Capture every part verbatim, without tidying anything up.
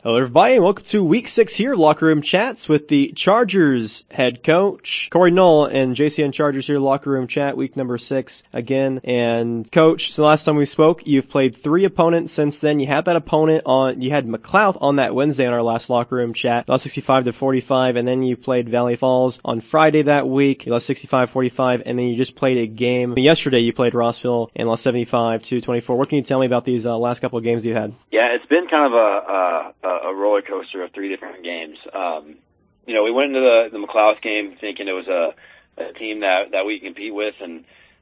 Hello, everybody, and welcome to Week Six here, Locker Room Chats with the Chargers head coach Corey Knoll and J C N Chargers here, Locker Room Chat, week number six again. And Coach, so the last time we spoke, you've played three opponents since then. You had that opponent on, you had McLouth on that Wednesday on our last Locker Room Chat, lost sixty-five to forty-five, and then you played Valley Falls on Friday that week. You lost sixty-five forty-five, and then you just played a game yesterday. You played Rossville and lost seventy-five to twenty-four. What can you tell me about these uh, last couple of games you had? Yeah, it's been kind of a, a, a roller coaster of three different games. Um, you know, we went into the, the McLouth game thinking it was a, a team that, that we compete with, and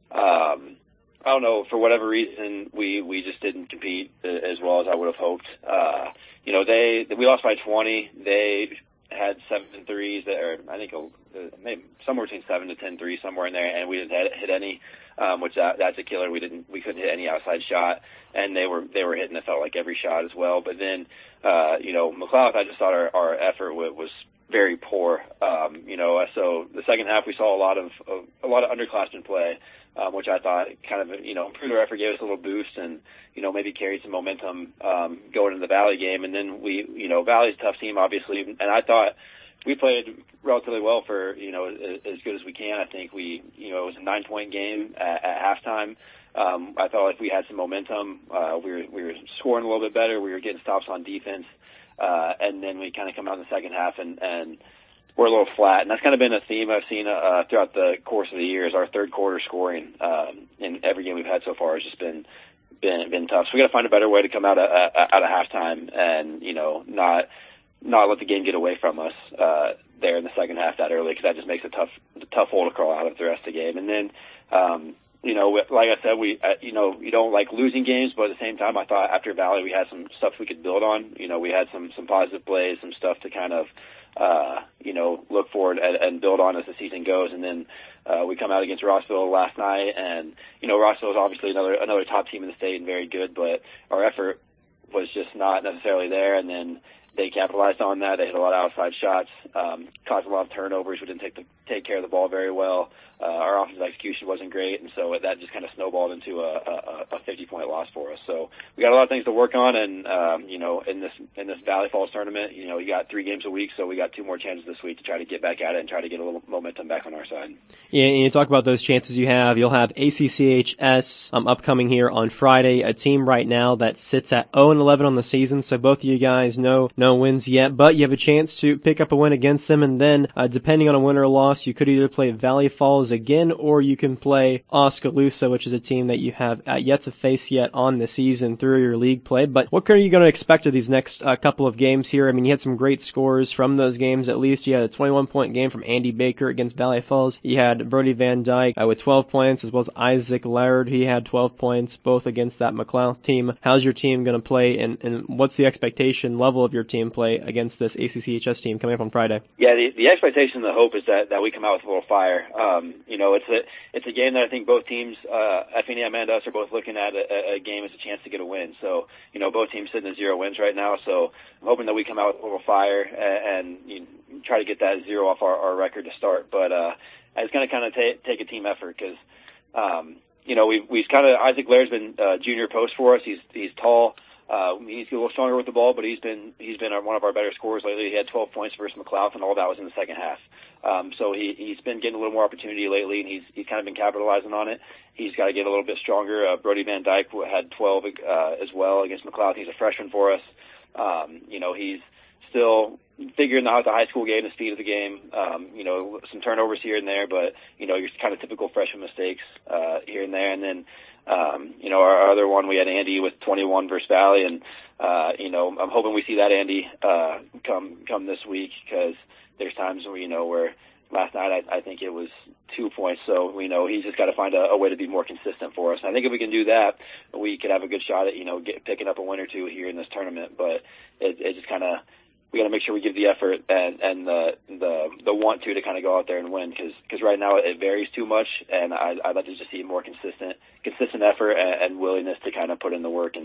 um, I don't know, for whatever reason, we, we just didn't compete as well as I would have hoped. Uh, you know, they we lost by twenty. They had seven threes, that are, I think uh, maybe somewhere between seven to ten threes, somewhere in there, and we didn't hit any. Um, which that, that's a killer. We didn't, we couldn't hit any outside shot, and they were they were hitting, it felt like, every shot as well. But then, uh, you know, McLouth, I just thought our, our effort w- was very poor. Um, you know, so the second half we saw a lot of, of a lot of underclassmen play, um, which I thought kind of, you know, improved our effort, gave us a little boost, and you know, maybe carried some momentum um, going into the Valley game. And then we, you know, Valley's a tough team, obviously, and I thought we played relatively well for, you know, as good as we can. I think we, you know, it was a nine-point game at, at halftime. Um, I felt like we had some momentum. Uh, we were we were scoring a little bit better. We were getting stops on defense, uh, and then we kind of come out in the second half and, and we're a little flat. And that's kind of been a theme I've seen uh, throughout the course of the years. Our third quarter scoring um, in every game we've had so far has just been been been tough. So we got to find a better way to come out of, out of halftime and, you know, not. not let the game get away from us uh, there in the second half that early, because that just makes it tough, a tough hole to crawl out of the rest of the game. And then, um, you know, like I said, we, uh, you know, you don't like losing games, but at the same time, I thought after Valley we had some stuff we could build on. You know, we had some some positive plays, some stuff to kind of, uh, you know, look forward and, and build on as the season goes. And then uh, we come out against Rossville last night, and you know, Rossville is obviously another another top team in the state and very good, but our effort was just not necessarily there. And then they capitalized on that. They hit a lot of outside shots, um, caused a lot of turnovers. We didn't take the, take care of the ball very well. Uh, our offensive execution wasn't great, and so that just kind of snowballed into a, a, a fifty-point loss for us. So we got a lot of things to work on, and um, you know, in this in this Valley Falls tournament, you know, we got three games a week, so we got two more chances this week to try to get back at it and try to get a little momentum back on our side. Yeah, and you talk about those chances you have. You'll have A C C H S um, upcoming here on Friday, a team right now that sits at oh and eleven on the season, so both of you guys no no wins yet, but you have a chance to pick up a win against them, and then uh, depending on a win or loss, you could either play Valley Falls again, or you can play Oskaloosa, which is a team that you have uh, yet to face yet on the season through your league play. But what are you going to expect of these next uh, couple of games here? I mean, you had some great scores from those games. At least you had a twenty-one point game from Andy Baker against Valley Falls. You had Brody Van Dyke uh, with twelve points, as well as Isaac Laird. He had twelve points, both against that McLouth team. How's your team going to play, and, and what's the expectation level of your team play against this A C C H S team coming up on Friday? Yeah, the, the expectation and the hope is that, that we come out with a little fire. Um, you know, it's a it's a game that I think both teams, uh, F N E M and us, are both looking at a, a game as a chance to get a win. So, you know, both teams sitting at zero wins right now. So I'm hoping that we come out with a little fire and, and you know, try to get that zero off our, our record to start. But uh, it's going to kind of ta- take a team effort because, um, you know, we've, we've kind of, Isaac Laird's been uh, junior post for us. He's he's tall. Uh, he needs to get a little stronger with the ball, but he's been he's been one of our better scorers lately. He had twelve points versus McLouth, and all that was in the second half. Um, so he he's been getting a little more opportunity lately, and he's he's kind of been capitalizing on it. He's got to get a little bit stronger. Uh, Brody Van Dyke had twelve uh, as well against McLouth. He's a freshman for us. Um, you know, he's still figuring out the high school game, the speed of the game. Um, you know, some turnovers here and there, but you know, your kind of typical freshman mistakes uh, here and there, and then. Um, you know, our other one, we had Andy with twenty-one versus Valley, and, uh, you know, I'm hoping we see that Andy, uh, come, come this week, because there's times where, you know, where last night I, I think it was two points, so, you know, he's just got to find a, a way to be more consistent for us. And I think if we can do that, we could have a good shot at, you know, get, picking up a win or two here in this tournament, but it, it just kind of, we got to make sure we give the effort and, and the, the, the want to, to kind of go out there and win. Cause, cause right now it varies too much. And I, I'd like to just see more consistent, consistent effort and, and willingness to kind of put in the work and,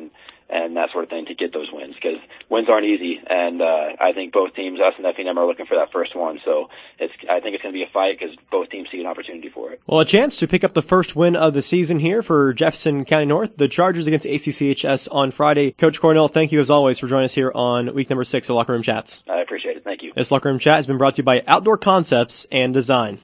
and that sort of thing to get those wins, because wins aren't easy, and uh, I think both teams, us and F E N M, are looking for that first one. So it's I think it's going to be a fight because both teams see an opportunity for it. Well, a chance to pick up the first win of the season here for Jefferson County North, the Chargers against A C C H S on Friday. Coach Cornell, thank you as always for joining us here on week number six of Locker Room Chats. I appreciate it. Thank you. This Locker Room Chat has been brought to you by Outdoor Concepts and Design.